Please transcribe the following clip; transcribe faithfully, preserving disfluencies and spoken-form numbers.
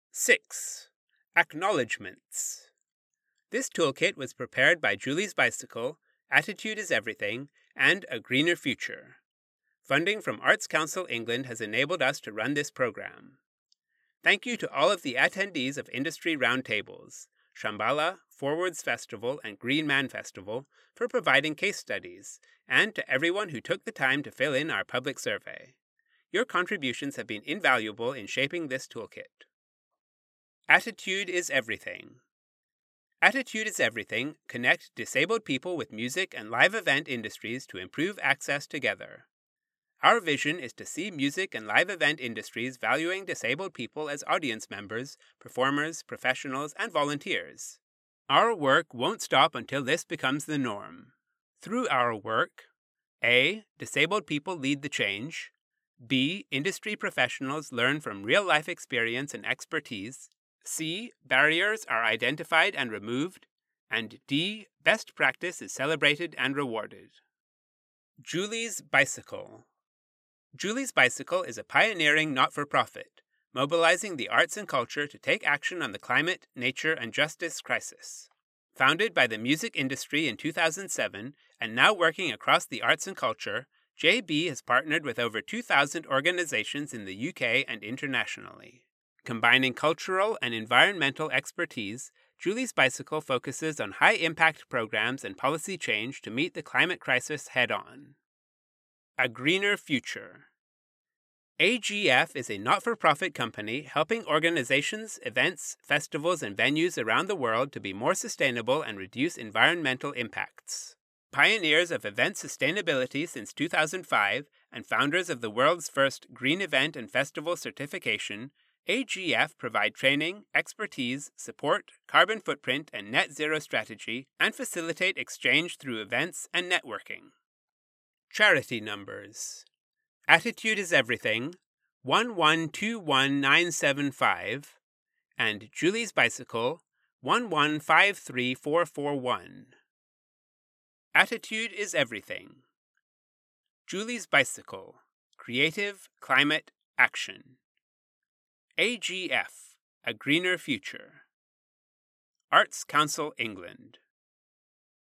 six. Acknowledgements. This toolkit was prepared by Julie's Bicycle, Attitude is Everything, and A Greener Future. Funding from Arts Council England has enabled us to run this program. Thank you to all of the attendees of industry roundtables, Shambhala, Forwards Festival, and Green Man Festival, for providing case studies, and to everyone who took the time to fill in our public survey. Your contributions have been invaluable in shaping this toolkit. Attitude is Everything. Attitude is Everything connect disabled people with music and live event industries to improve access together. Our vision is to see music and live event industries valuing disabled people as audience members, performers, professionals, and volunteers. Our work won't stop until this becomes the norm. Through our work, A. Disabled people lead the change. B. Industry professionals learn from real-life experience and expertise. C. Barriers are identified and removed. And D. Best practice is celebrated and rewarded. Julie's Bicycle. Julie's Bicycle is a pioneering not-for-profit, mobilizing the arts and culture to take action on the climate, nature, and justice crisis. Founded by the music industry in two thousand seven and now working across the arts and culture, J B has partnered with over two thousand organizations in the U K and internationally. Combining cultural and environmental expertise, Julie's Bicycle focuses on high-impact programs and policy change to meet the climate crisis head-on. A Greener Future. A G F is a not-for-profit company helping organizations, events, festivals, and venues around the world to be more sustainable and reduce environmental impacts. Pioneers of event sustainability since two thousand five and founders of the world's first Green Event and Festival certification, A G F provide training, expertise, support, carbon footprint, and net zero strategy, and facilitate exchange through events and networking. Charity numbers. Attitude is Everything, one one two one nine seven five, and Julie's Bicycle, one one five three four four one. Attitude is Everything. Julie's Bicycle, Creative Climate Action. A G F, A Greener Future. Arts Council England.